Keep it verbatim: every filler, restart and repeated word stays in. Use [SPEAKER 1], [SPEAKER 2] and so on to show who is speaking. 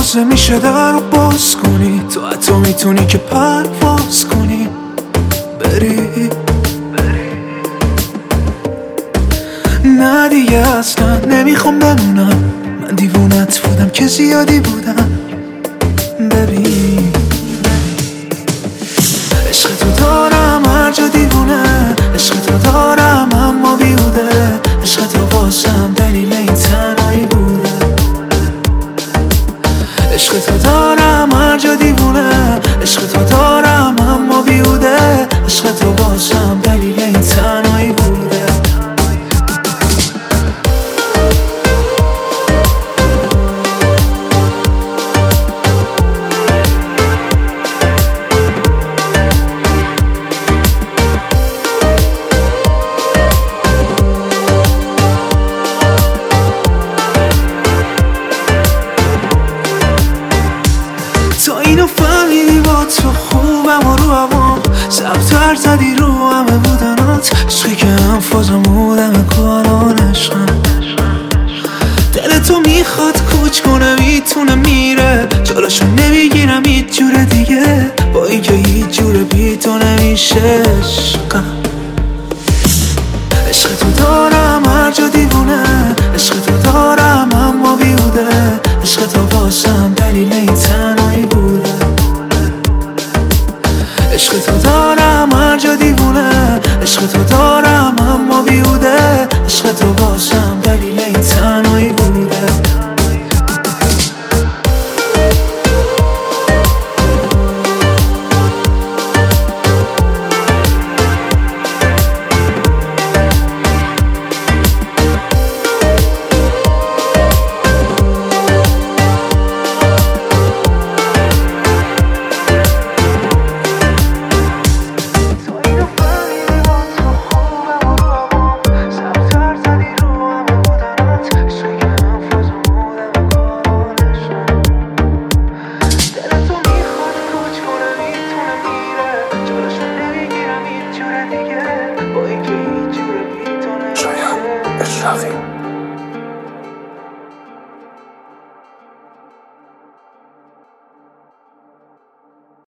[SPEAKER 1] تازه میشه در رو باز کنی، تو حتی میتونی که پرواز کنی بری. نه دیگه اصلا نمیخوام بمونم، من دیوونت بودم که زیادی بودم. ببین عشق تو دارم هر جا دیوونه، عشق تو دارم اما بیهوده، عشق تو واسم دلیل این تنهایی بوده. عشق تو دارم هر جا دیوونه، عشق تو دارم اما بیهوده، عشق تو واسم دلیل این تنهایی بوده. تا اینو فهمیدی با تو خوبم و رو هوام، سبتر زدی رو همه بودنات، عشقی که هم فازم بودم کنان عشقم. دل تو میخواد کوچ کنه میتونه میره، جلوشو نمیگیرم هیچ جور دیگه، با اینکه هیچ جور بی تو نمیشه عشقم. عشق تو دارم هر جا دیوونه، عشق تو دارم اما بیهوده، عشق تو واسم دلیل این تنهایی بوده. عشق تو دارم هر جا دیوونه، عشق تو دارم اما بیهوده، عشق تو واسم دلیل این تنهایی بوده.
[SPEAKER 2] It's Shafi.